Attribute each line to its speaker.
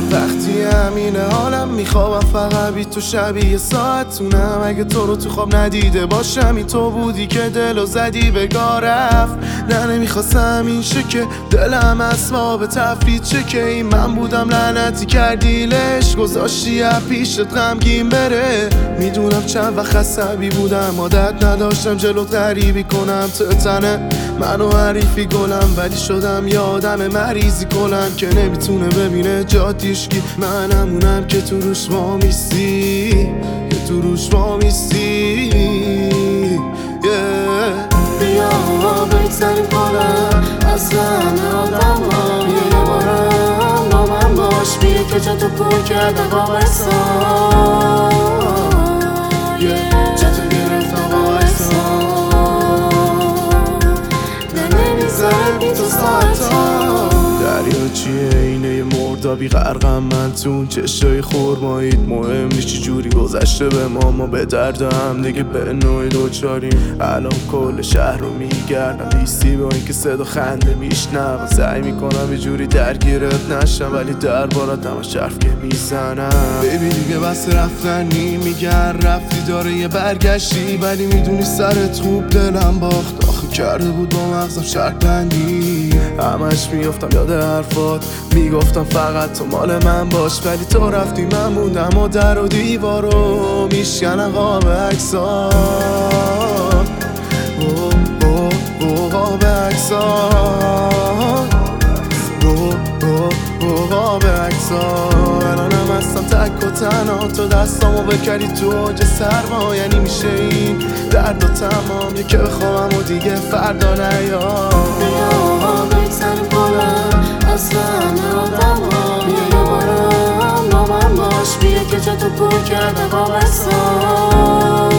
Speaker 1: وقتی همینه حالم میخوابم فقط بی تو شبیه ساعتونم. اگه تو رو تو خواب ندیده باشم این تو بودی که دلو زدی بگاه رفت. نه نمیخواستم این شه که دلم اسباب تفرید شه که این من بودم لعنتی کردیلش گذاشتی پیشت غمگین بره. میدونم چند وقت عصبی بودم عادت نداشتم جلو غریبی کنم تو تنه منو حریفی گلم ولی شدم یه آدم مریضی کلم که نمیتونه ببینه جادیشکی منمونم که تو روش وامیستی که تو روش وامیستی
Speaker 2: بیا بگذاریم کنم از همه آدم ها یه بارم با من باش بیا که جا تو پر کرده با احسان جا تو گرفتم با احسان نه نمیذاره بی تو ساعتا.
Speaker 1: دریا چیه اینه یه مردابی غرقم من تو اون چشای خورمایید مهم نیست چی جوری گذشته به ما به درد هم دیگه به نوعی دوچاریم. الان کل شهر رو میگردم لیستی با اینکه صدا خنده میشنم سعی میکنم یه جوری درگیرت نشم ولی دربارت همش حرف که میزنم. بیبی دیگه بس رفتنی میگن رفتی داره یه برگشتی ولی میدونی سرت خوب دلم باخت آخه کرده بود با مغزم شرط بندی. همش میافتم یاد حرفات میگفتم فقط تو مال من باش ولی تو رفتی من موندم و در و دیوارو میشکنم قاب عکسات قاب عکسات قاب عکسات. الانم هستم تک و تنها تو دستامو بکری تو اوج سرما یعنی میشه این درد و تمام یه که بخوابم و دیگه فردا نیام.
Speaker 2: بیا بگذاریم کنم از همه آدم ها یه بارم با من باش بیا که جا تو پر کرده با احسان